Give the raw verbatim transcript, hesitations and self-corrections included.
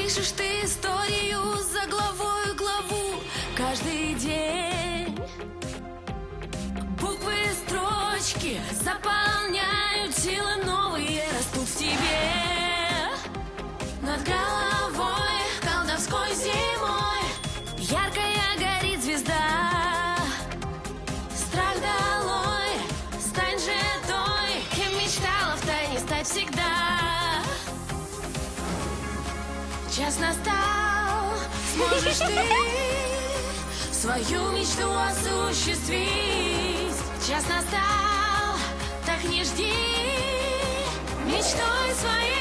Пишешь ты историю за главою главу каждый день. Буквы и строчки заполняют, силы новые растут в тебе. Над головой колдовской зимой яркая горит звезда. Страх долой, стань же той, кем мечтала втайне стать всегда. Час настал, сможешь ты свою мечту осуществить. Час настал, так не жди, мечтой своей